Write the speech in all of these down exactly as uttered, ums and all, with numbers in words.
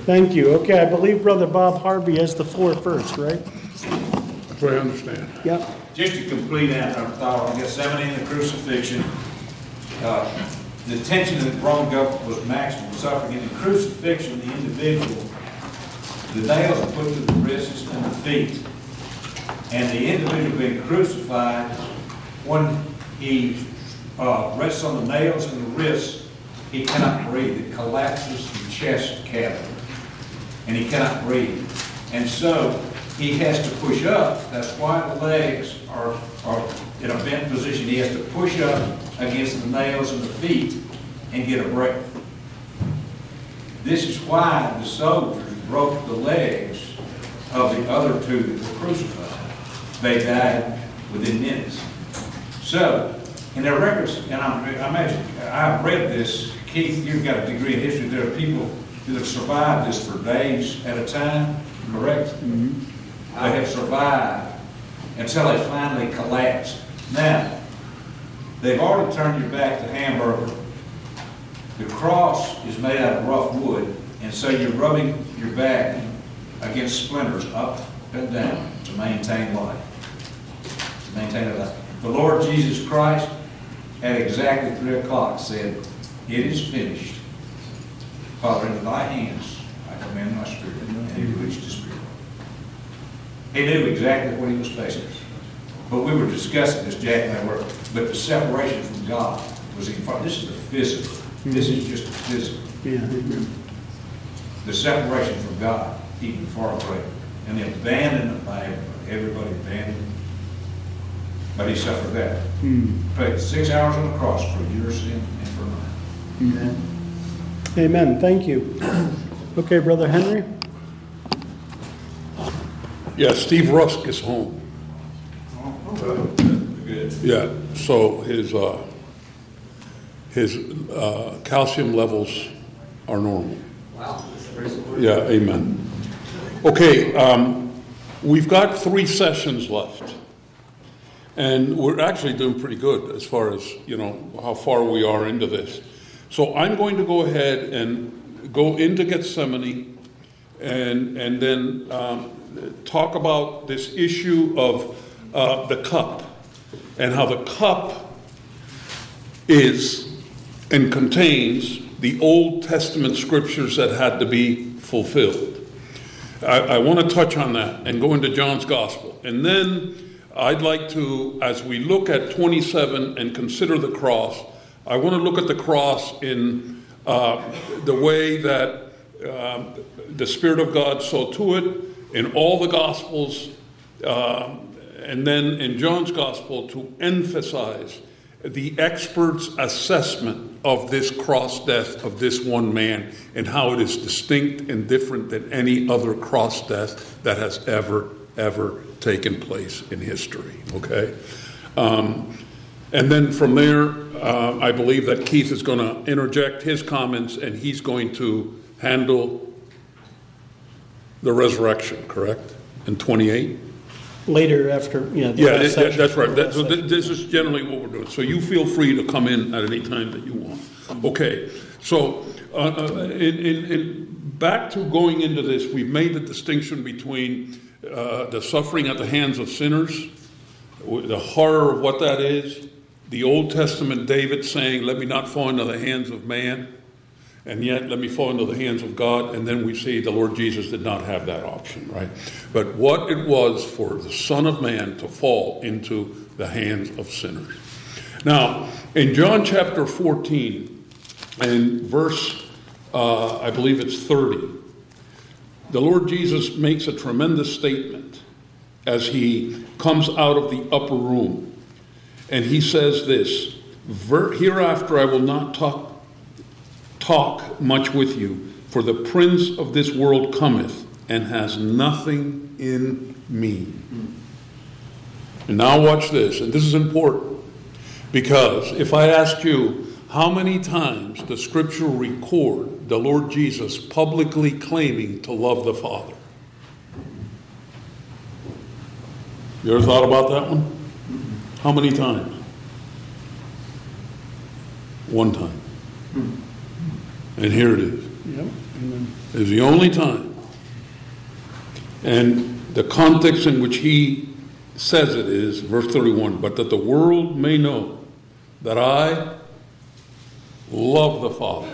Thank you. Okay, I believe Brother Bob Harvey has the floor first, right? That's what I understand. Yep. Just to complete our thought on Gethsemane and the crucifixion, uh, the tension of the Roman government was maximum suffering. In the crucifixion, the individual, the nails are put to the wrists and the feet. And the individual being crucified, when he uh, rests on the nails and the wrists, he cannot breathe. It collapses the chest cavity, and he cannot breathe. And so he has to push up. That's why the legs are, are in a bent position. He has to push up against the nails and the feet and get a breath. This is why the soldiers broke the legs of the other two that were crucified. They died within minutes. So, in their records, and I'm, I imagine, I've read this, Keith, you've got a degree in history. There are people that have survived this for days at a time, correct? Mm-hmm. They have survived until they finally collapsed. Now, they've already turned your back to hamburger. The cross is made out of rough wood, and so you're rubbing your back against splinters up and down to maintain life. To maintain a life. The Lord Jesus Christ, at exactly three o'clock, said, "It is finished. Father, into thy hands I commend my spirit." And he released his spirit. He knew exactly what he was facing. But we were discussing this, Jack and I were, but the separation from God was in front. This is the physical. This is just the physical. Yeah. The separation from God, even far greater. And the abandonment by everybody. Everybody abandoned him. But he suffered that. Mm. Prayed six hours on the cross for your sin and for mine. Amen. Amen. Thank you. Okay, Brother Henry. Yeah, Steve Rusk is home. Good. Yeah, so his uh, his uh, calcium levels are normal. Wow. Yeah, amen. Okay, um, we've got three sessions left. And we're actually doing pretty good as far as, you know, how far we are into this. So I'm going to go ahead and go into Gethsemane and and then um, talk about this issue of uh, the cup and how the cup is and contains the Old Testament scriptures that had to be fulfilled. I, I want to touch on that and go into John's Gospel. And then I'd like to, as we look at twenty-seven and consider the cross, I want to look at the cross in uh, the way that uh, the Spirit of God saw to it in all the Gospels, uh, and then in John's Gospel to emphasize the expert's assessment of this cross death of this one man and how it is distinct and different than any other cross death that has ever, ever taken place in history, okay? Um, and then from there, uh, I believe that Keith is going to interject his comments and he's going to handle the resurrection, correct? In twenty-eight? Later after, yeah. Yeah, that, that, that's right. That, so th- this is generally what we're doing. So you feel free to come in at any time that you want. Okay, so uh, uh, in, in, in back to going into this, we've made the distinction between uh, the suffering at the hands of sinners, the horror of what that is, the Old Testament David saying, "Let me not fall into the hands of man, and yet let me fall into the hands of God." And then we see the Lord Jesus did not have that option, right? But what it was for the Son of Man to fall into the hands of sinners. Now, in John chapter fourteen, and verse, uh, I believe it's thirty, the Lord Jesus makes a tremendous statement as he comes out of the upper room. And he says this, "Hereafter I will not talk talk much with you, for the prince of this world cometh and has nothing in me." And now watch this, and this is important, because if I asked you, how many times does Scripture record the Lord Jesus publicly claiming to love the Father? You ever thought about that one? How many times? One time. And here it is. Yep. And then It's the only time. And the context in which he says it is, verse thirty-one, but that the world may know that I love the Father.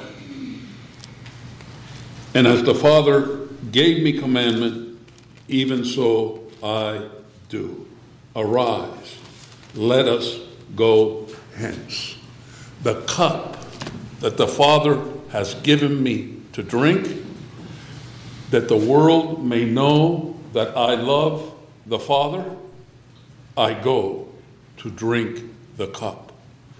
And as the Father gave me commandment, even so I do. Arise, let us go hence. The cup that the Father has given me to drink, that the world may know that I love the Father, I go to drink the cup.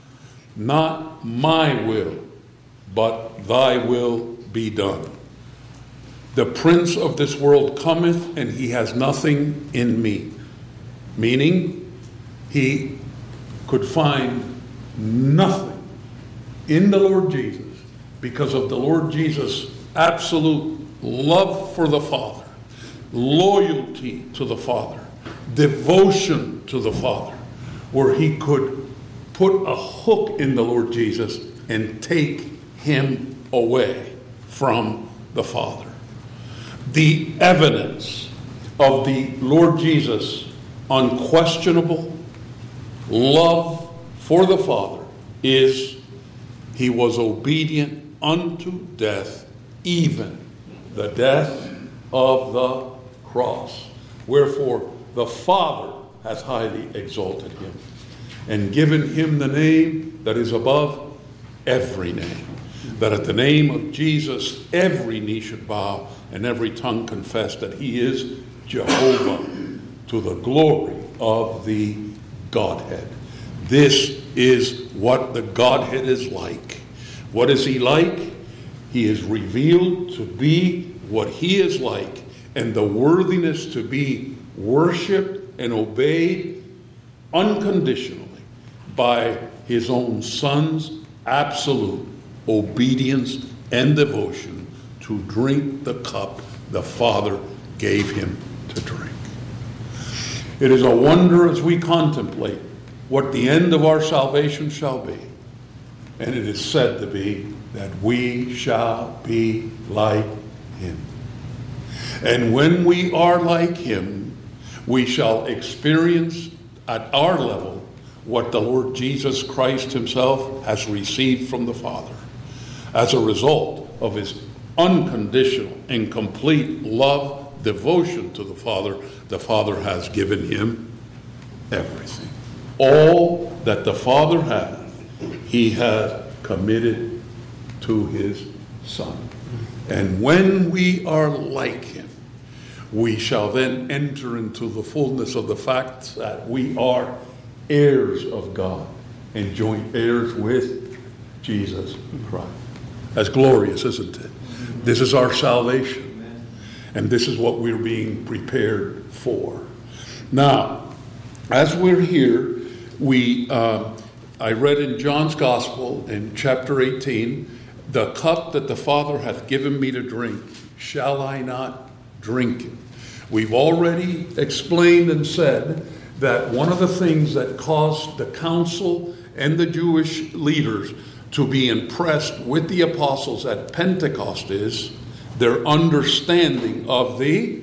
Not my will, but thy will be done. The prince of this world cometh, and he has nothing in me. Meaning, he could find nothing in the Lord Jesus because of the Lord Jesus' absolute love for the Father, loyalty to the Father, devotion to the Father, where he could put a hook in the Lord Jesus and take him away from the Father. The evidence of the Lord Jesus' unquestionable love for the Father is he was obedient unto death, even the death of the cross. Wherefore the Father hath highly exalted him and given him the name that is above every name, that at the name of Jesus every knee should bow and every tongue confess that he is Jehovah, to the glory of the Godhead. This is what the Godhead is like. What is he like? He is revealed to be what he is like, and the worthiness to be worshipped and obeyed unconditionally by his own Son's absolute obedience and devotion to drink the cup the Father gave him to drink. It is a wonder as we contemplate what the end of our salvation shall be. And it is said to be that we shall be like him. And when we are like him, we shall experience at our level what the Lord Jesus Christ himself has received from the Father as a result of his unconditional and complete love, devotion to the Father. The Father has given him everything. All that the Father hath, he hath committed to his Son. And when we are like him, we shall then enter into the fullness of the fact that we are heirs of God and joint heirs with Jesus Christ. That's glorious, isn't it? This is our salvation. And this is what we're being prepared for. Now, as we're here, we uh, I read in John's Gospel in chapter eighteen, the cup that the Father hath given me to drink, shall I not drink it? We've already explained and said that one of the things that caused the council and the Jewish leaders to be impressed with the apostles at Pentecost is their understanding of the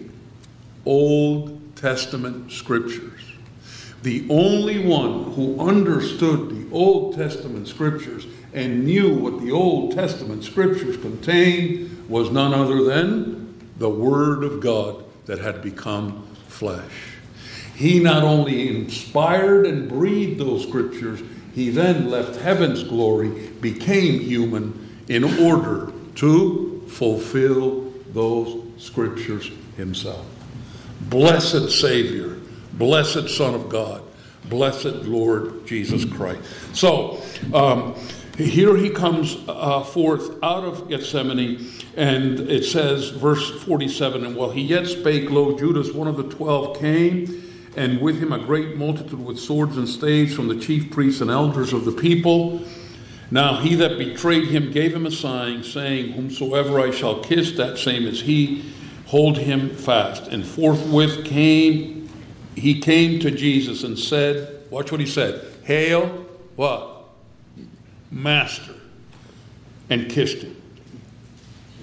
Old Testament scriptures. The only one who understood the Old Testament scriptures and knew what the Old Testament scriptures contained was none other than the Word of God that had become flesh. He not only inspired and breathed those scriptures, he then left heaven's glory, became human in order to fulfill those scriptures himself. Blessed Savior, blessed Son of God, blessed Lord Jesus Christ. So, um, here he comes uh, forth out of Gethsemane, and it says, verse forty-seven, and while he yet spake, lo, Judas, one of the twelve, came, and with him a great multitude with swords and staves from the chief priests and elders of the people. Now he that betrayed him gave him a sign, saying, whomsoever I shall kiss, that same is he. Hold him fast. And forthwith came, he came to Jesus and said, watch what he said, Hail, what? Master. And kissed him.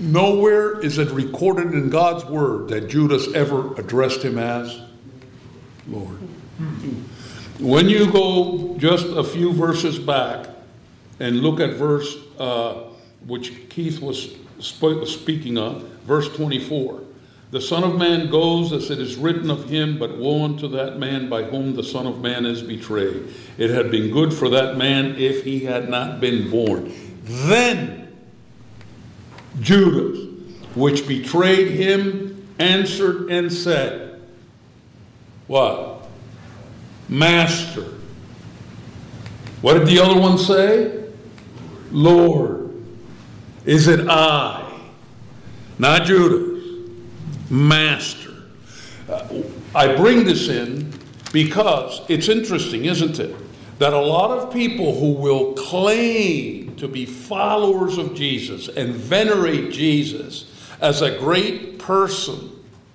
nowhere is it recorded in God's word that Judas ever addressed him as Lord. When you go just a few verses back and look at verse uh, which Keith was sp- speaking of, verse twenty-four. The Son of Man goes as it is written of him, but woe unto that man by whom the Son of Man is betrayed. It had been good for that man if he had not been born. Then Judas, which betrayed him, answered and said, what? Master. What did the other one say? Lord. Is it I? Not Judas. Master. Uh, I bring this in because it's interesting, isn't it? That a lot of people who will claim to be followers of Jesus and venerate Jesus as a great person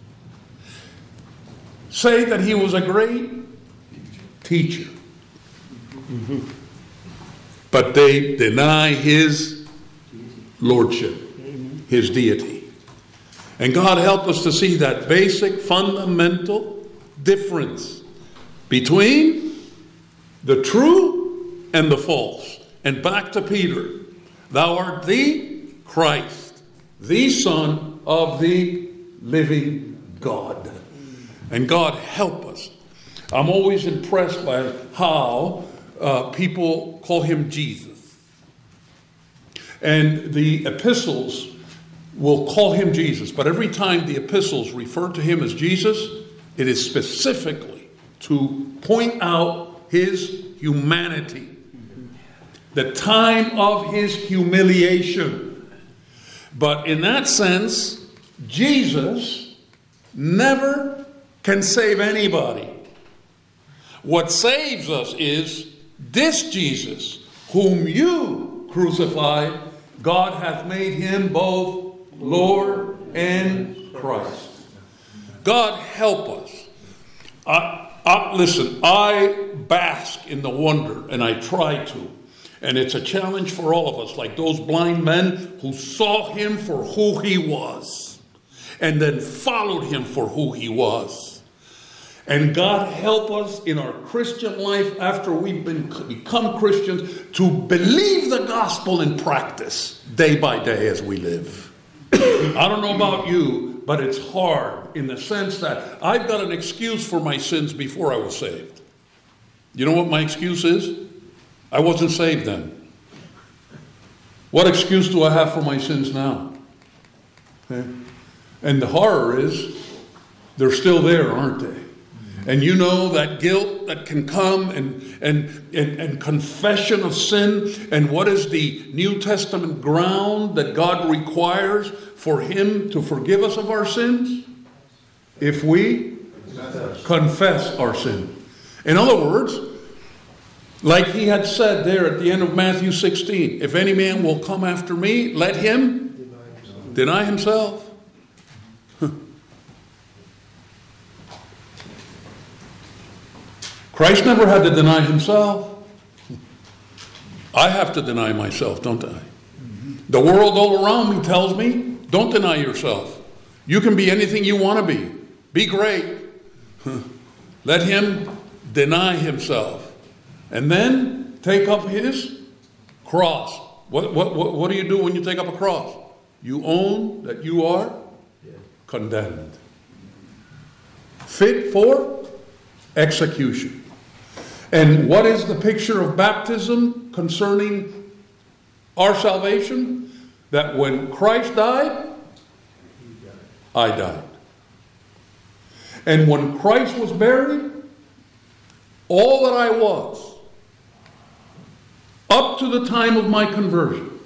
say that he was a great teacher. Mm-hmm. But they deny his lordship, his deity. And God help us to see that basic, fundamental difference between the true and the false. And back to Peter. Thou art the Christ, the Son of the living God. And God help us. I'm always impressed by how uh, people call him Jesus. And the epistles will call him Jesus. But every time the epistles refer to him as Jesus, it is specifically to point out his humanity. The time of his humiliation. But in that sense, Jesus never can save anybody. What saves us is this Jesus, whom you crucified. God hath made him both Lord and Christ. God help us. I, I, listen, I bask in the wonder, and I try to. And it's a challenge for all of us, like those blind men who saw him for who he was, and then followed him for who he was. And God help us in our Christian life after we've been become Christians to believe the gospel in practice day by day as we live. I don't know about you, but it's hard in the sense that I've got an excuse for my sins before I was saved. You know what my excuse is? I wasn't saved then. What excuse do I have for my sins now? Okay. And the horror is, they're still there, aren't they? And you know that guilt that can come and, and, and, and confession of sin. And what is the New Testament ground that God requires for him to forgive us of our sins? If we confess our sin. In other words, like he had said there at the end of Matthew sixteen, if any man will come after me, let him deny himself. Christ never had to deny himself. I have to deny myself, don't I? The world all around me tells me, don't deny yourself. You can be anything you want to be. Be great. Let him deny himself. And then take up his cross. What, what, what, what do you do when you take up a cross? You own that you are condemned. Fit for execution. And what is the picture of baptism concerning our salvation? That when Christ died, I died. And when Christ was buried, all that I was, up to the time of my conversion,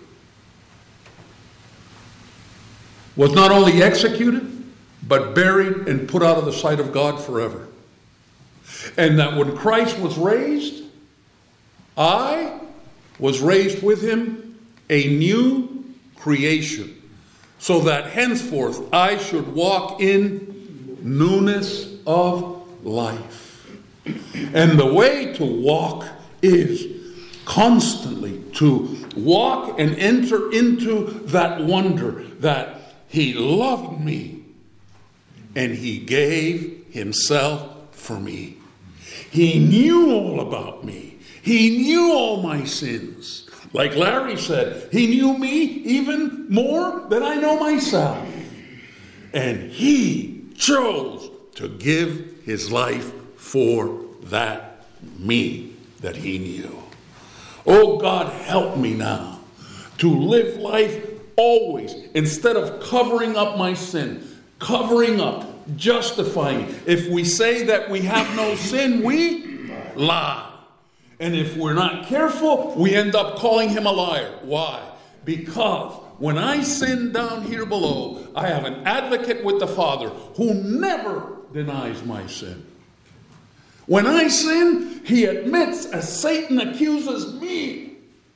was not only executed, but buried and put out of the sight of God forever. And that when Christ was raised, I was raised with him a new creation, so that henceforth I should walk in newness of life. And the way to walk is constantly to walk and enter into that wonder that he loved me and he gave himself for me. He knew all about me. He knew all my sins. Like Larry said, he knew me even more than I know myself. And he chose to give his life for that me that he knew. Oh, God, help me now to live life always, instead of covering up my sin, covering up, justifying. If we say that we have no sin, we lie. And if we're not careful, we end up calling him a liar. Why? Because when I sin down here below, I have an advocate with the Father who never denies my sin. When I sin, he admits, as Satan accuses me.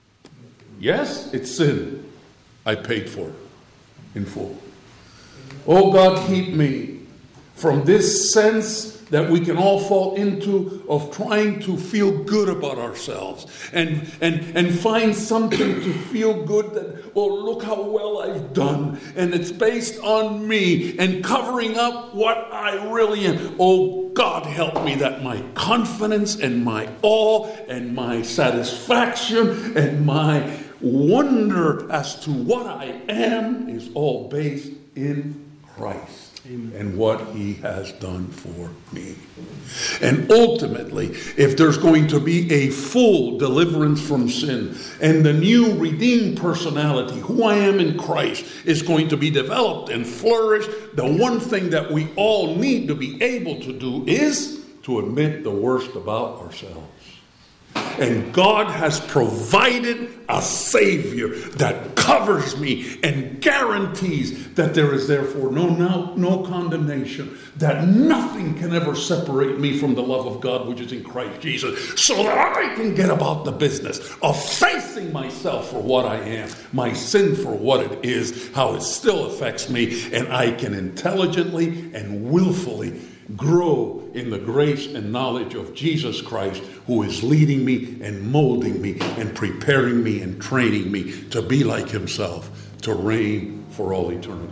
Yes, it's sin. I paid for it in full. Oh, God, keep me from this sense that we can all fall into of trying to feel good about ourselves and, and, and find something to feel good that, oh, look how well I've done. And it's based on me and covering up what I really am. Oh, God, help me that my confidence and my awe and my satisfaction and my wonder as to what I am is all based in Christ. Amen. And what he has done for me. And ultimately, if there's going to be a full deliverance from sin and the new redeemed personality, who I am in Christ, is going to be developed and flourish, the one thing that we all need to be able to do is to admit the worst about ourselves. And God has provided a Savior that covers me and guarantees that there is therefore no, no, no condemnation, that nothing can ever separate me from the love of God which is in Christ Jesus, so that I can get about the business of facing myself for what I am, my sin for what it is, how it still affects me, and I can intelligently and willfully grow in the grace and knowledge of Jesus Christ, who is leading me and molding me and preparing me and training me to be like himself, to reign for all eternity.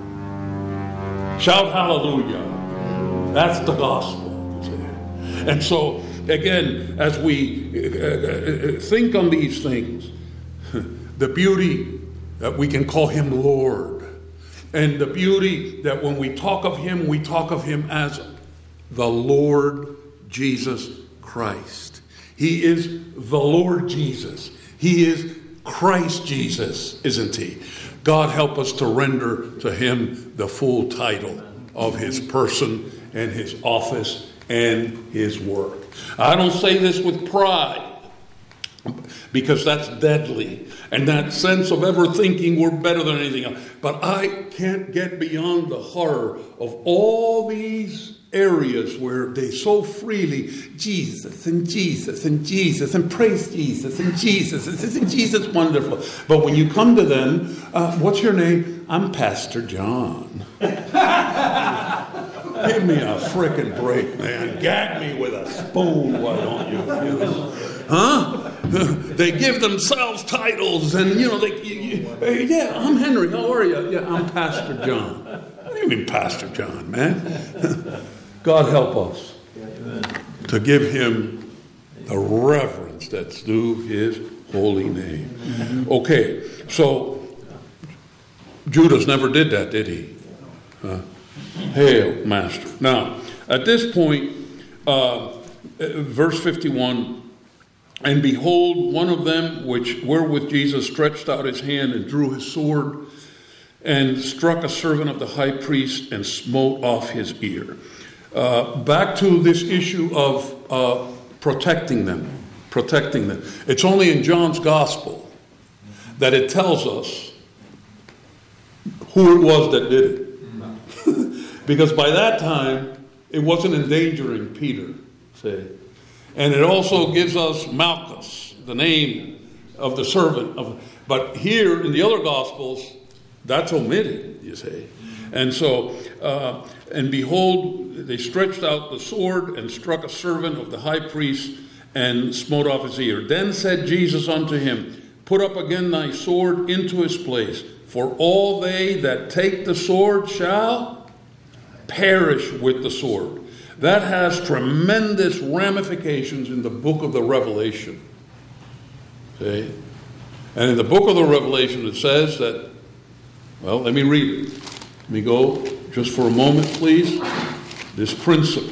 Shout hallelujah. That's the gospel. And so, again, as we think on these things, the beauty that we can call him Lord, and the beauty that when we talk of him, we talk of him as the Lord Jesus Christ. He is the Lord Jesus. He is Christ Jesus, isn't he? God help us to render to him the full title of his person and his office and his work. I don't say this with pride, because that's deadly, and that sense of ever thinking we're better than anything else. But I can't get beyond the horror of all these areas where they so freely, Jesus and Jesus and Jesus and praise Jesus and Jesus, isn't Jesus wonderful? But when you come to them, uh, what's your name? I'm Pastor John. Give me a frickin' break, man. Gag me with a spoon, why don't you? You know? Huh? They give themselves titles, and you know, they, you, you, yeah, I'm Henry. How are you? Yeah, I'm Pastor John. What do you mean, Pastor John, man? God help us to give him the reverence that's due his holy name. Okay, so Judas never did that, did he? Uh, Hail, Master. Now, at this point, uh, verse fifty-one, and behold, one of them which were with Jesus stretched out his hand and drew his sword and struck a servant of the high priest and smote off his ear. Uh, back to this issue of uh, protecting them, protecting them. It's only in John's gospel that it tells us who it was that did it. Because by that time, it wasn't endangering Peter, say. And it also gives us Malchus, the name of the servant. of. But here in the other Gospels, that's omitted, you see. And so, uh, and behold, they stretched out the sword and struck a servant of the high priest and smote off his ear. Then said Jesus unto him, Put up again thy sword into his place. For all they that take the sword shall perish with the sword. That has tremendous ramifications in the book of the Revelation. Okay? And in the book of the Revelation it says that, well, let me read it. Let me go just for a moment, please. This principle.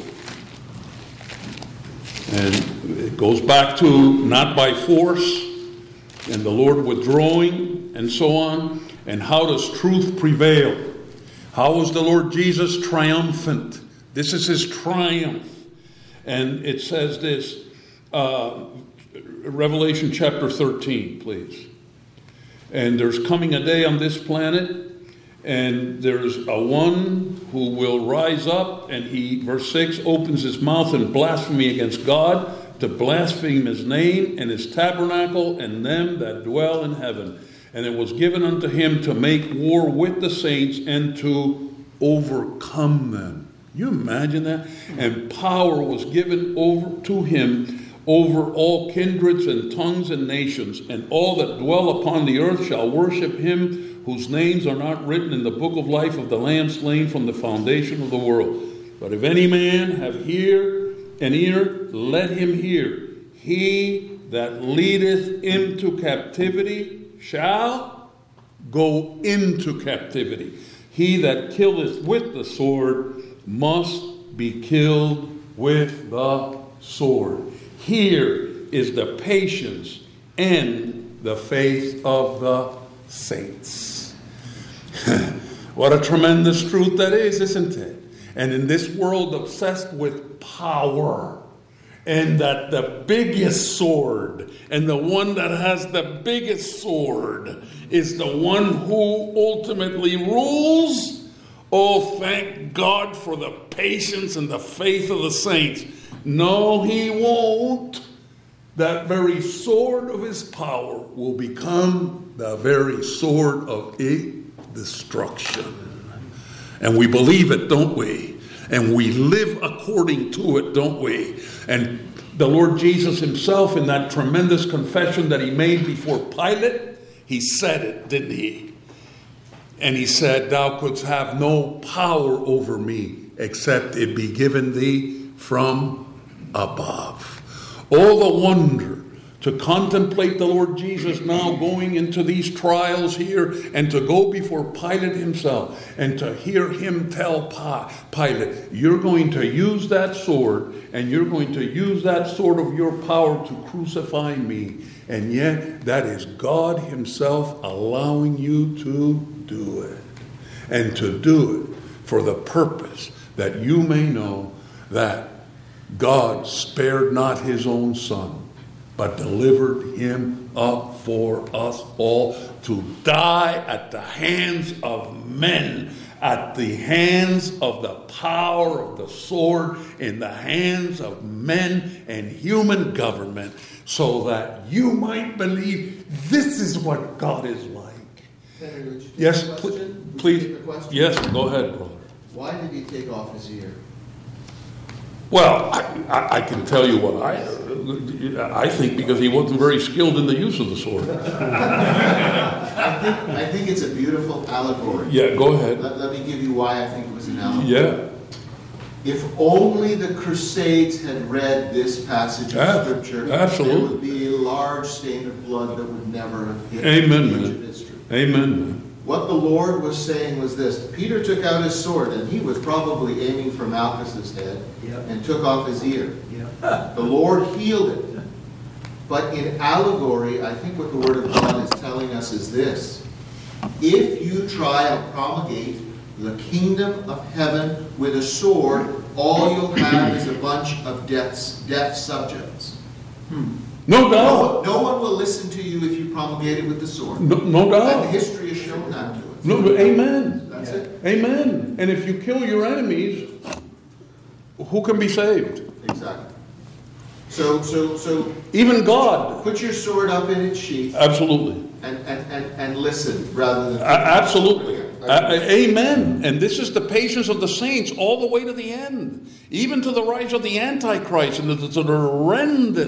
And it goes back to not by force, and the Lord withdrawing, and so on. And how does truth prevail? How is the Lord Jesus triumphant? This is his triumph. And it says this, uh, Revelation chapter thirteen, please. And there's coming a day on this planet, and there's a one who will rise up, and he, verse six, opens his mouth in blasphemy against God, to blaspheme his name and his tabernacle and them that dwell in heaven. And it was given unto him to make war with the saints and to overcome them. You imagine that? And power was given over to him over all kindreds and tongues and nations, and all that dwell upon the earth shall worship him whose names are not written in the book of life of the Lamb slain from the foundation of the world. But if any man have ear, an ear, let him hear. He that leadeth into captivity shall go into captivity. He that killeth with the sword must be killed with the sword. Here is the patience and the faith of the saints. What a tremendous truth that is, isn't it? And in this world obsessed with power, and that the biggest sword, and the one that has the biggest sword, is the one who ultimately rules. Oh, thank God for the patience and the faith of the saints. No, he won't. That very sword of his power will become the very sword of destruction. And we believe it, don't we? And we live according to it, don't we? And the Lord Jesus himself, in that tremendous confession that he made before Pilate, he said it, didn't he? And he said, thou couldst have no power over me except it be given thee from above. All the wonder to contemplate the Lord Jesus now going into these trials here, and to go before Pilate himself and to hear him tell Pilate, you're going to use that sword, and you're going to use that sword of your power to crucify me. And yet that is God himself allowing you to do it, and to do it for the purpose that you may know that God spared not his own son, but delivered him up for us all to die at the hands of men, at the hands of the power of the sword, in the hands of men and human government, so that you might believe this is what God is like. Henry, would you take Yes, the pl- question? Would you please. take the question? Yes, go ahead, brother. Why did he take off his ear? Well, I, I, I can tell you what I I think because he wasn't very skilled in the use of the sword. I think I think it's a beautiful allegory. Yeah, go ahead. Let, let me give you why I think it was an allegory. Yeah. If only the Crusades had read this passage of Ah, Scripture, absolutely. there would be a large stain of blood that would never have hit Amen, the age man. of history. Amen, man. What the Lord was saying was this. Peter took out his sword, and he was probably aiming for Malchus's head, Yep. and took off his ear. Yep. The Lord healed it. But in allegory, I think what the Word of God is telling us is this. If you try and promulgate the kingdom of heaven with a sword, all you'll have is a bunch of deaths, death subjects. Hmm. No No, doubt. no one will listen to you if you promulgate it with the sword. No, no And doubt. history has shown that to us. No, but amen. That's it. Amen. And if you kill your enemies, who can be saved? Exactly. So, so, so Even God. put your sword up in its sheath Absolutely. and, and, and, and listen rather than... A- absolutely. A- a- amen. And this is the patience of the saints all the way to the end. Even to the rise of the Antichrist and to the horrendous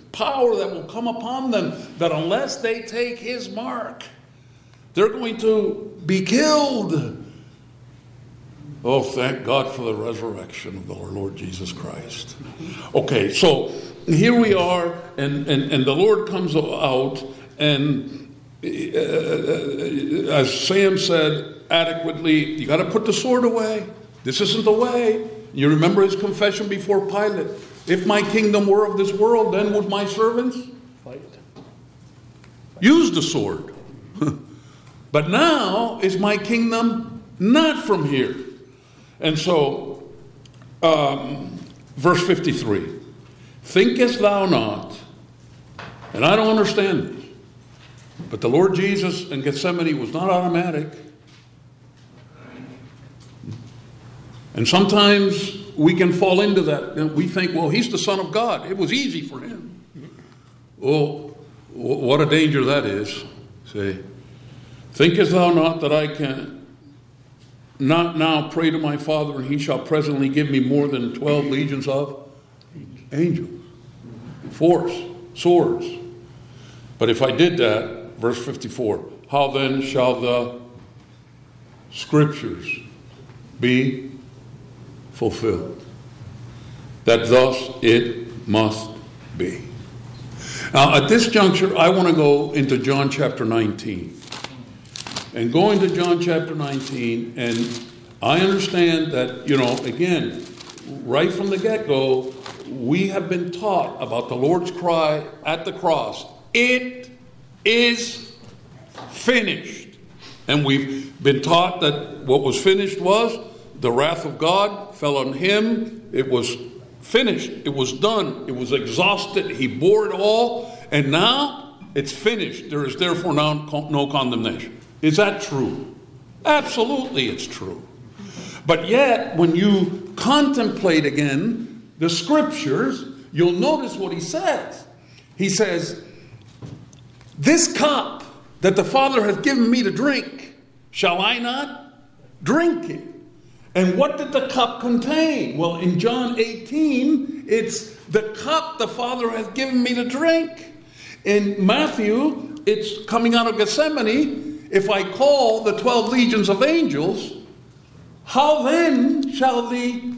power that will come upon them, that unless they take his mark, they're going to be killed. Oh, thank God for the resurrection of the Lord Jesus Christ. Okay, so here we are, and, and, and the Lord comes out, and uh, as Sam said adequately, you got to put the sword away. This isn't the way. You remember his confession before Pilate. If my kingdom were of this world, then would my servants Fight. use the sword. But now is my kingdom not from here. And so, um, verse fifty-three, thinkest thou not, and I don't understand this, but the Lord Jesus in Gethsemane was not automatic. And sometimes we can fall into that. We think, well, he's the Son of God. It was easy for him. Well, what a danger that is. Say, thinkest thou not that I can not now pray to my Father, and he shall presently give me more than twelve legions of angels, force, swords. But if I did that, verse fifty-four, how then shall the scriptures be fulfilled? That thus it must be. Now, at this juncture, I want to go into John chapter nineteen. And going to John chapter nineteen, and I understand that, you know, again, right from the get-go, we have been taught about the Lord's cry at the cross. It is finished. And we've been taught that what was finished was the wrath of God fell on him. It was finished. It was done. It was exhausted. He bore it all. And now it's finished. There is therefore now no condemnation. Is that true? Absolutely it's true. But yet, when you contemplate again the scriptures, you'll notice what he says. He says, this cup that the Father hath given me to drink, shall I not drink it? And what did the cup contain? Well, in John eighteen, it's the cup the Father hath given me to drink. In Matthew, it's coming out of Gethsemane. If I call the twelve legions of angels, how then shall the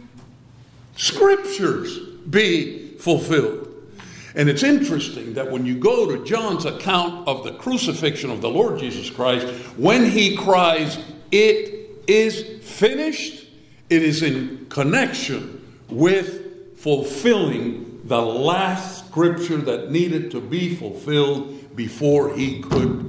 scriptures be fulfilled? And it's interesting that when you go to John's account of the crucifixion of the Lord Jesus Christ, when he cries, it is finished, it is in connection with fulfilling the last scripture that needed to be fulfilled before he could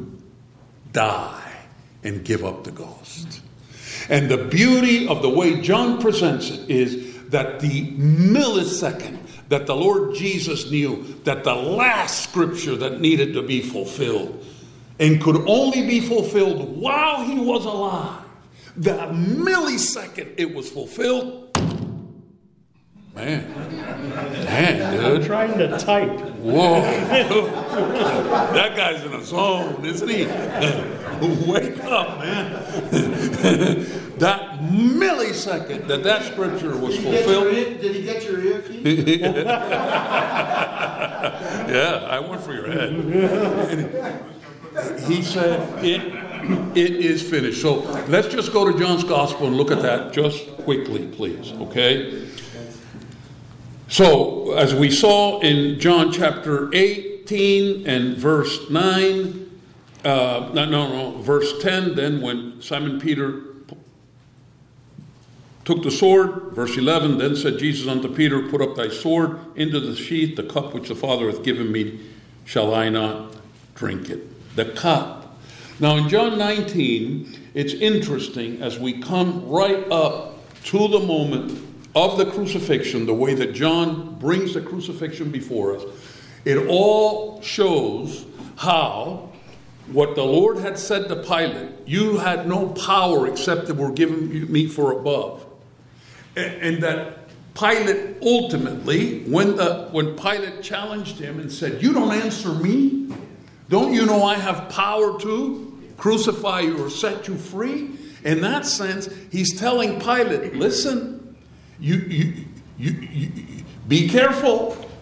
die and give up the ghost. And the beauty of the way John presents it is that the millisecond that the Lord Jesus knew that the last scripture that needed to be fulfilled and could only be fulfilled while he was alive, the millisecond it was fulfilled, man, man, dude. I'm trying to type. Whoa. That guy's in a zone, isn't he? Wake up, man. That millisecond that that scripture was Did he get fulfilled. your ear- Did he get your ear key? Yeah, I went for your head. He said, it, it is finished. So let's just go to John's Gospel and look at that just quickly, please, okay? So, as we saw in John chapter eighteen and verse nine, uh, no, no, no, verse ten, then when Simon Peter took the sword, verse eleven, then said Jesus unto Peter, put up thy sword into the sheath, the cup which the Father hath given me, shall I not drink it? The cup. Now in John nineteen, it's interesting as we come right up to the moment of the crucifixion, the way that John brings the crucifixion before us, it all shows how what the Lord had said to Pilate, you had no power except that were given me for above. And, and that Pilate ultimately, when the when Pilate challenged him and said, you don't answer me? Don't you know I have power to crucify you or set you free? In that sense, he's telling Pilate, listen, You, you, you, you, be careful.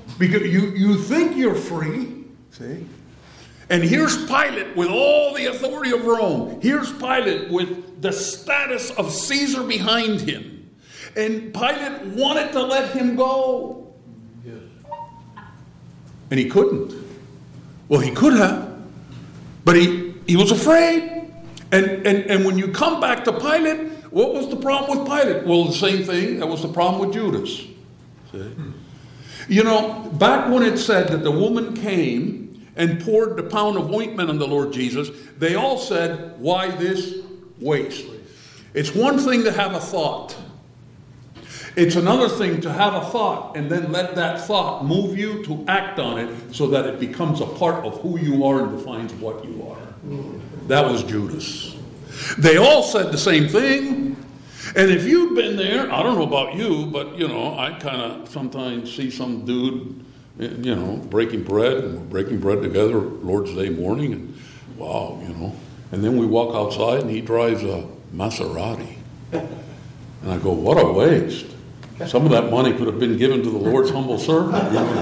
Because you, you think you're free, see? And here's Pilate with all the authority of Rome. Here's Pilate with the status of Caesar behind him. And Pilate wanted to let him go. Yes. And he couldn't. Well, he could have. But he, he was afraid. And, and, and when you come back to Pilate, what was the problem with Pilate? Well, the same thing. That was the problem with Judas. See? You know, back when it said that the woman came and poured the pound of ointment on the Lord Jesus, they all said, why this waste? It's one thing to have a thought. It's another thing to have a thought and then let that thought move you to act on it so that it becomes a part of who you are and defines what you are. That was Judas. They all said the same thing. And if you've been there, I don't know about you, but, you know, I kind of sometimes see some dude, you know, breaking bread, and we're breaking bread together Lord's Day morning, and wow, you know. And then we walk outside, and he drives a Maserati. And I go, what a waste. Some of that money could have been given to the Lord's humble servant. You know?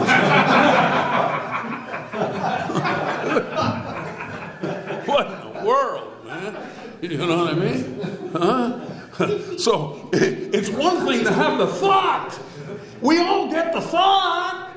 What in the world, man? You know what I mean? Huh? So, it's one thing to have the thought. We all get the thought.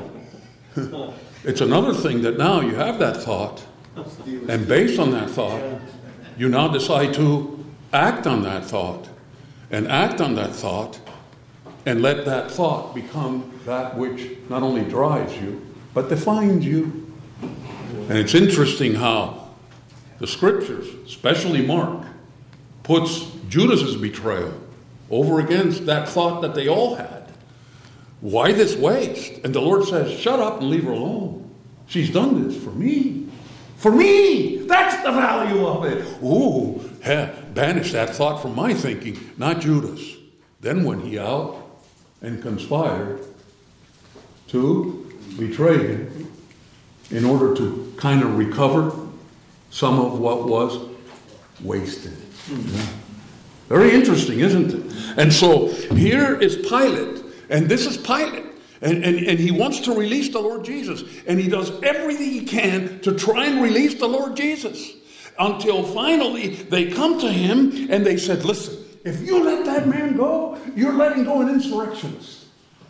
It's another thing that now you have that thought, and based on that thought, you now decide to act on that thought, and act on that thought, and let that thought become that which not only drives you, but defines you. And it's interesting how the scriptures, especially Mark, puts Judas's betrayal over against that thought that they all had. Why this waste? And the Lord says, shut up and leave her alone. She's done this for me. For me! That's the value of it. Ooh, heh, banish that thought from my thinking, not Judas. Then went he out and conspired to betray him in order to kind of recover some of what was wasted. Yeah. Very interesting, isn't it? And so here is Pilate, and this is Pilate, and, and, and he wants to release the Lord Jesus, and he does everything he can to try and release the Lord Jesus, until finally they come to him and they said, listen, if you let that man go, you're letting go an insurrectionist.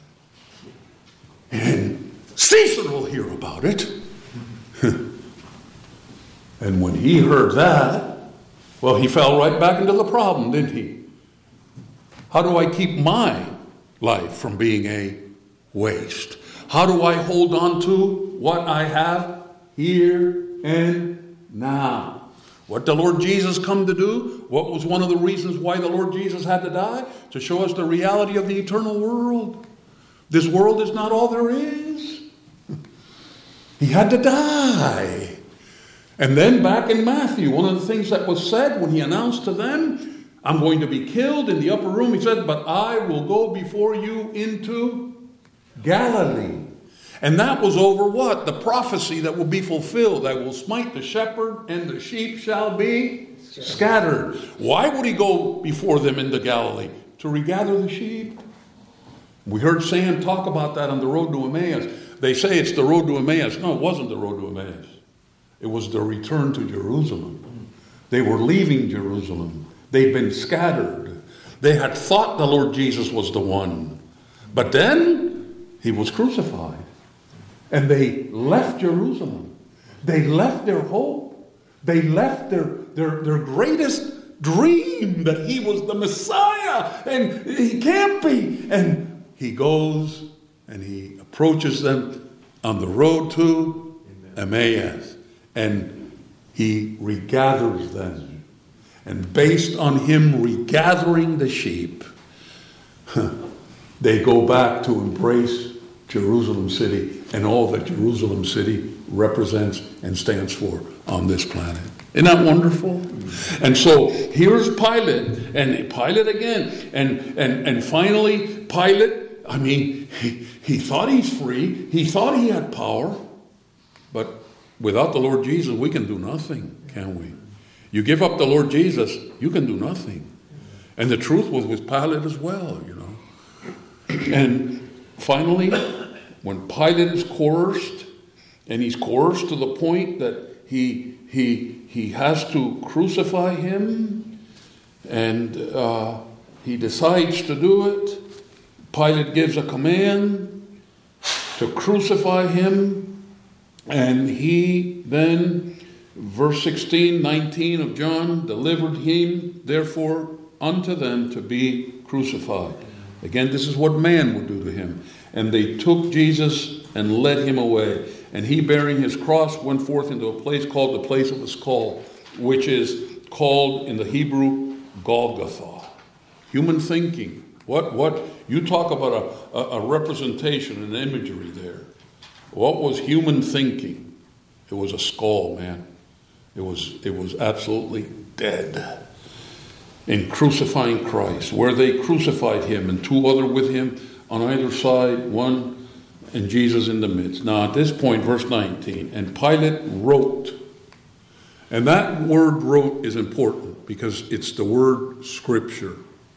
And Caesar will hear about it. And when he heard that, well, he fell right back into the problem, didn't he? How do I keep my life from being a waste? How do I hold on to what I have here and now? What did the Lord Jesus come to do? What was one of the reasons why the Lord Jesus had to die? To show us the reality of the eternal world. This world is not all there is. He had to die. And then back in Matthew, one of the things that was said when he announced to them, I'm going to be killed in the upper room, he said, but I will go before you into Galilee. And that was over what? The prophecy that will be fulfilled. I will smite the shepherd and the sheep shall be scattered. Why would he go before them into Galilee? To regather the sheep. We heard Sam talk about that on the road to Emmaus. They say it's the road to Emmaus. No, it wasn't the road to Emmaus. It was the return to Jerusalem. They were leaving Jerusalem. They'd been scattered. They had thought the Lord Jesus was the one. But then he was crucified. And they left Jerusalem. They left their hope. They left their, their, their greatest dream that he was the Messiah. And he can't be. And he goes and he approaches them on the road to Emmaus. And he regathers them. And based on him regathering the sheep, they go back to embrace Jerusalem City and all that Jerusalem City represents and stands for on this planet. Isn't that wonderful? And so here's Pilate, and Pilate again, and, and, and finally Pilate, I mean, he, he thought he's free, he thought he had power, but without the Lord Jesus, we can do nothing, can we? You give up the Lord Jesus, you can do nothing. And the truth was with Pilate as well, you know. And finally, when Pilate is coerced, and he's coerced to the point that he he he has to crucify him, and uh, he decides to do it. Pilate gives a command to crucify him, and he then, verse sixteen, nineteen of John, delivered him therefore unto them to be crucified. Again, this is what man would do to him. And they took Jesus and led him away. And he, bearing his cross, went forth into a place called the place of the skull, which is called in the Hebrew Golgotha. Human thinking. What, what, you talk about a, a, a representation, an imagery there. What was human thinking? It was a skull, man. It was, it was absolutely dead. In crucifying Christ, where they crucified him and two other with him on either side, one and Jesus in the midst. Now at this point, verse nineteen, and Pilate wrote, and that word wrote is important because it's the word scripture.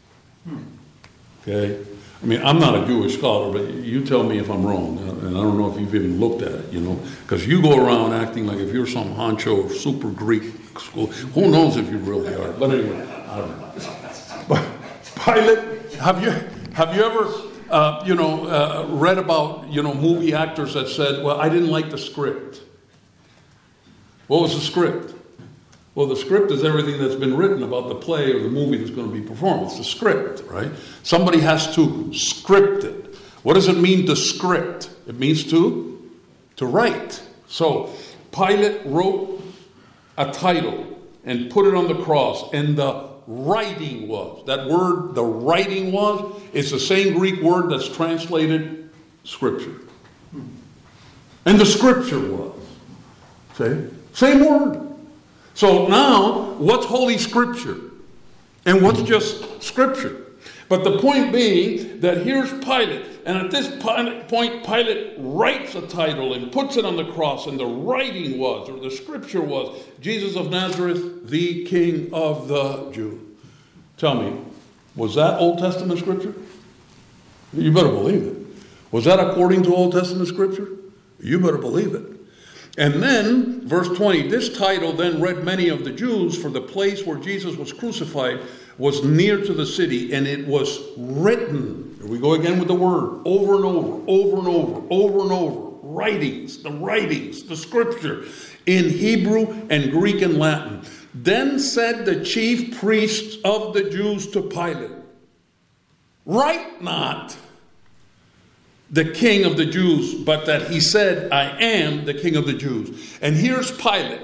Okay? I mean, I'm not a Jewish scholar, but you tell me if I'm wrong, and I don't know if you've even looked at it, you know, because you go around acting like if you're some honcho or super Greek school, who knows if you really are, but anyway, I don't know. But Pilate, have you, have you ever... Uh, you know, uh, read about, you know, movie actors that said, well, I didn't like the script. What was the script? Well, the script is everything that's been written about the play or the movie that's going to be performed. It's the script, right? Somebody has to script it. What does it mean to script? It means to, to write. So Pilate wrote a title and put it on the cross, and the writing was. That word, the writing was, it's the same Greek word that's translated scripture. And the scripture was. See? Same word. So now, what's Holy Scripture? And what's just scripture? But the point being that here's Pilate. And at this point, Pilate writes a title and puts it on the cross. And the writing was, or the scripture was, Jesus of Nazareth, the King of the Jews. Tell me, was that Old Testament scripture? You better believe it. Was that according to Old Testament scripture? You better believe it. And then, verse twenty, this title then read many of the Jews, for the place where Jesus was crucified was near to the city, and it was written. Here we go again with the word, over and over, over and over, over and over. Writings, the writings, the scripture, in Hebrew and Greek and Latin. Then said the chief priests of the Jews to Pilate, write not the King of the Jews, but that he said, I am the King of the Jews. And here's Pilate,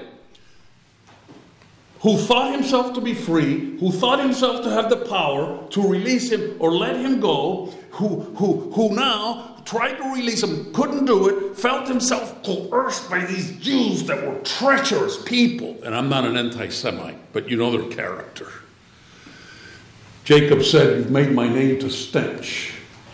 who thought himself to be free, who thought himself to have the power to release him or let him go, who, who, who now tried to release him, couldn't do it, felt himself coerced by these Jews that were treacherous people. And I'm not an anti-Semite, but you know their character. Jacob said, you've made my name to stench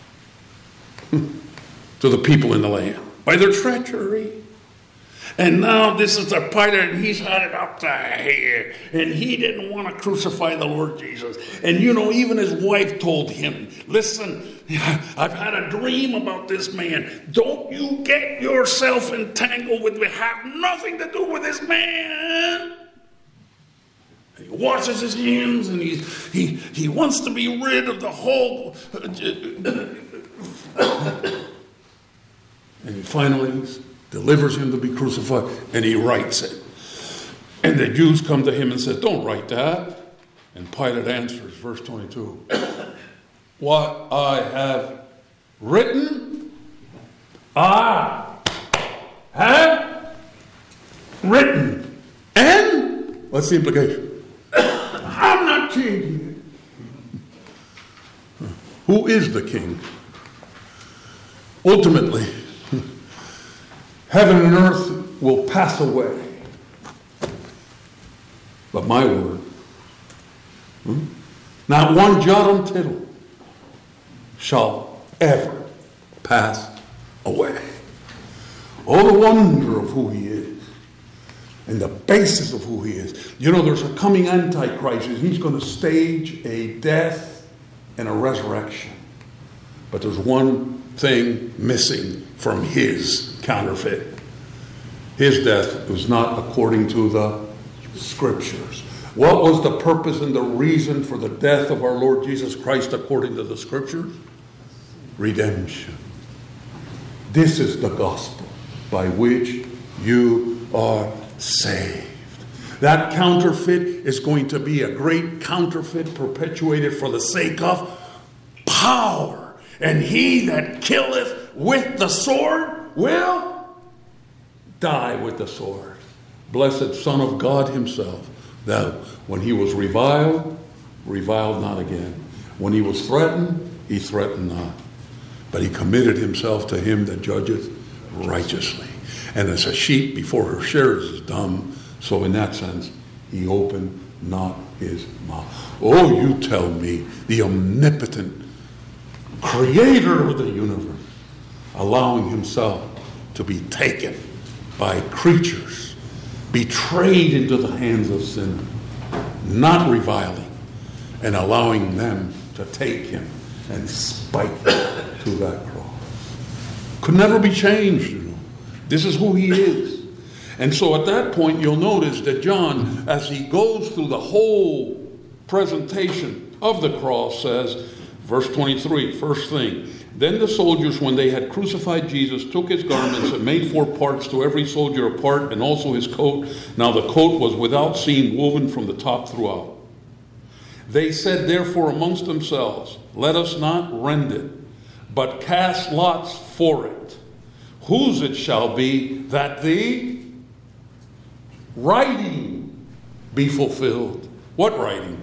to the people in the land by their treachery. And now this is the Pilate, and he's had it up to here. And he didn't want to crucify the Lord Jesus. And you know, even his wife told him, listen, I've had a dream about this man. Don't you get yourself entangled with me. Have nothing to do with this man. He washes his hands, and he, he, he wants to be rid of the whole... And he finally delivers him to be crucified, and he writes it. And the Jews come to him and say, don't write that. And Pilate answers, verse twenty-two, what I have written, I have written. And, what's the implication? I'm not changing it. Who is the king? Ultimately, heaven and earth will pass away. But my word, hmm, not one jot and tittle shall ever pass away. Oh, the wonder of who he is and the basis of who he is. You know, there's a coming Antichrist, and he's going to stage a death and a resurrection. But there's one thing missing from his counterfeit. His death was not according to the Scriptures. What was the purpose and the reason for the death of our Lord Jesus Christ according to the Scriptures? Redemption. This is the gospel by which you are saved. That counterfeit is going to be a great counterfeit perpetuated for the sake of power. And he that killeth with the sword will die with the sword. Blessed Son of God himself, that when he was reviled, reviled not again. When he was threatened, he threatened not. But he committed himself to him that judgeth righteously. And as a sheep before her shearers is dumb, so in that sense, he opened not his mouth. Oh, you tell me, the omnipotent creator of the universe, allowing himself to be taken by creatures, betrayed into the hands of sinners, not reviling, and allowing them to take him and spike him to that cross. Could never be changed, you know. This is who he is. And so at that point, you'll notice that John, as he goes through the whole presentation of the cross, says, verse twenty-three, first thing, then the soldiers, when they had crucified Jesus, took his garments and made four parts, to every soldier a part, and also his coat. Now the coat was without seam, woven from the top throughout. They said therefore amongst themselves, let us not rend it, but cast lots for it, whose it shall be, that the writing be fulfilled. What writing?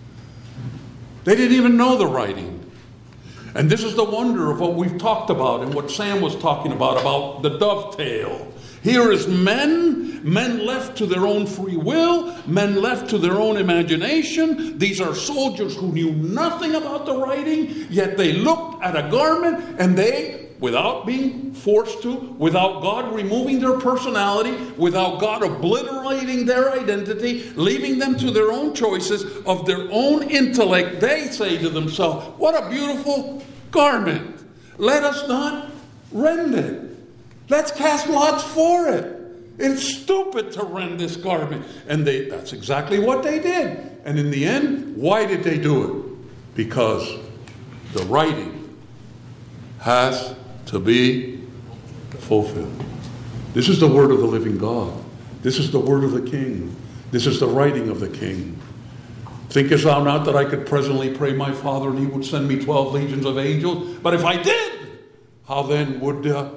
They didn't even know the writing. And this is the wonder of what we've talked about and what Sam was talking about, about the dovetail. Here is men, men left to their own free will, men left to their own imagination. These are soldiers who knew nothing about the writing, yet they looked at a garment and they, without being forced to, without God removing their personality, without God obliterating their identity, leaving them to their own choices of their own intellect, they say to themselves, what a beautiful garment. Let us not rend it. Let's cast lots for it. It's stupid to rend this garment. And they that's exactly what they did. And in the end, why did they do it? Because the writing has to be fulfilled. This is the word of the living God. This is the word of the King. This is the writing of the King. Thinkest thou not that I could presently pray my Father and he would send me twelve legions of angels? But if I did, how then would the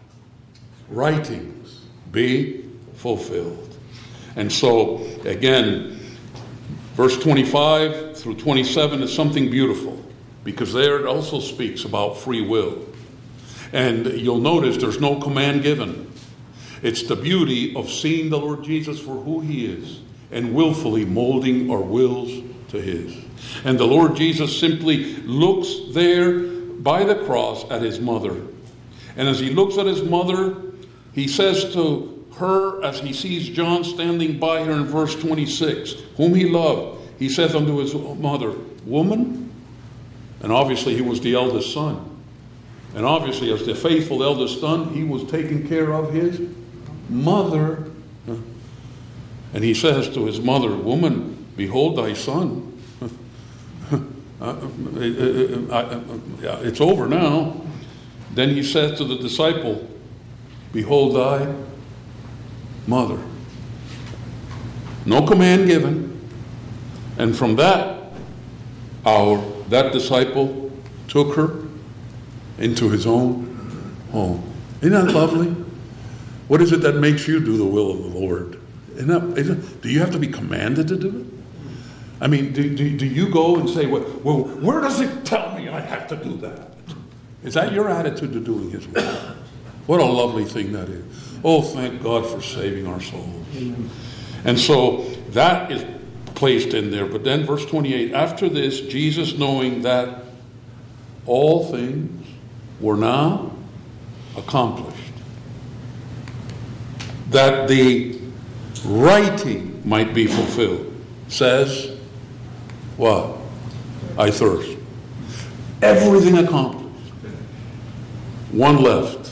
writings be fulfilled? And so, again, verse twenty-five through twenty-seven is something beautiful, because there it also speaks about free will. And you'll notice there's no command given. It's the beauty of seeing the Lord Jesus for who he is and willfully molding our wills to his. And the Lord Jesus simply looks there by the cross at his mother. And as he looks at his mother, he says to her, as he sees John standing by her in verse twenty-six, whom he loved, he saith unto his mother, woman. And obviously he was the eldest son. And obviously, as the faithful eldest son, he was taking care of his mother. And he says to his mother, woman, behold thy son. It's over now. Then he says to the disciple, behold thy mother. No command given. And from that hour, that disciple took her into his own home. Isn't that lovely? What is it that makes you do the will of the Lord? Isn't that, isn't that, do you have to be commanded to do it? I mean, do, do, do you go and say, well, well, where does it tell me I have to do that? Is that your attitude to doing his will? What a lovely thing that is. Oh, thank God for saving our souls. Amen. And so that is placed in there. But then verse twenty-eight, after this, Jesus, knowing that all things were now accomplished, that the writing might be fulfilled, says, what? I thirst. Everything accomplished. One left.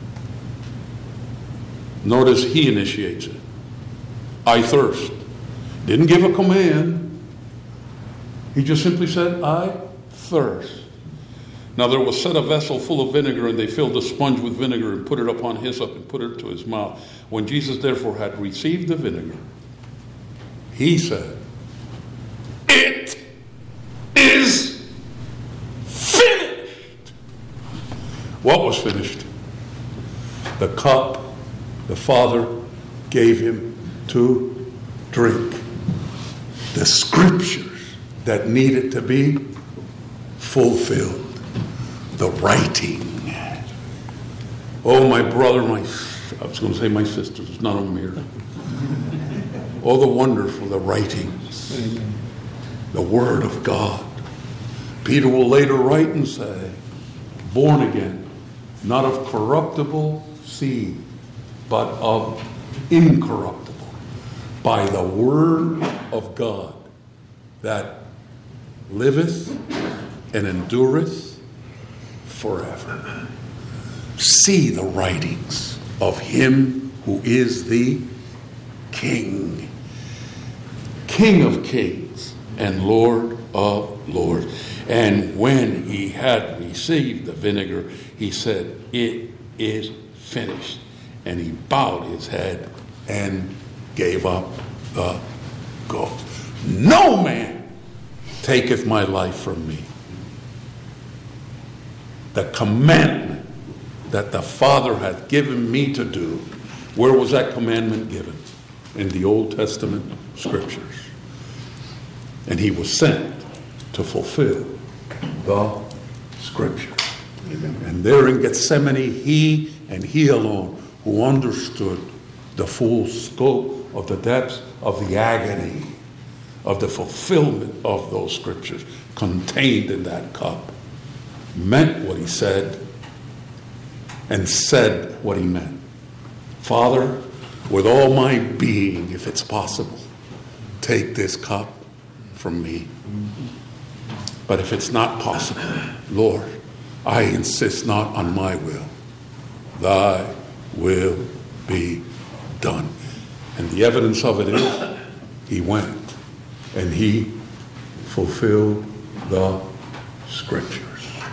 Notice he initiates it. I thirst. Didn't give a command. He just simply said, I thirst. Now there was set a vessel full of vinegar, and they filled a sponge with vinegar and put it upon hyssop and put it to his mouth. When Jesus therefore had received the vinegar, he said, it is finished. What was finished? The cup the Father gave him to drink. The scriptures that needed to be fulfilled. The writing. Oh, my brother, my, I was going to say my sisters, none of them here. Oh, the wonderful, the writings. The Word of God. Peter will later write and say, born again, not of corruptible seed, but of incorruptible, by the Word of God, that liveth and endureth forever. See the writings of him who is the King, King of kings and Lord of lords. And when he had received the vinegar, he said, it is finished. And he bowed his head and gave up the ghost. No man taketh my life from me. The commandment that the Father hath given me to do. Where was that commandment given? In the Old Testament scriptures. And he was sent to fulfill the scriptures. Amen. And there in Gethsemane, he and he alone who understood the full scope of the depths of the agony of the fulfillment of those scriptures contained in that cup, meant what he said and said what he meant. Father, with all my being, if it's possible, take this cup from me. But if it's not possible, Lord, I insist not on my will. Thy will be done. And the evidence of it is he went and he fulfilled the scriptures.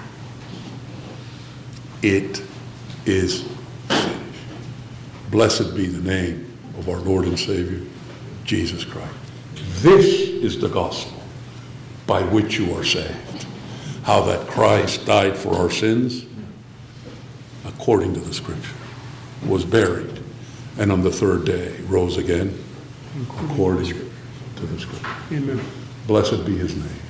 It is finished. Blessed be the name of our Lord and Savior, Jesus Christ. This is the gospel by which you are saved. How that Christ died for our sins, according to the scripture, was buried, and on the third day rose again, according to the scripture. Amen. Blessed be his name.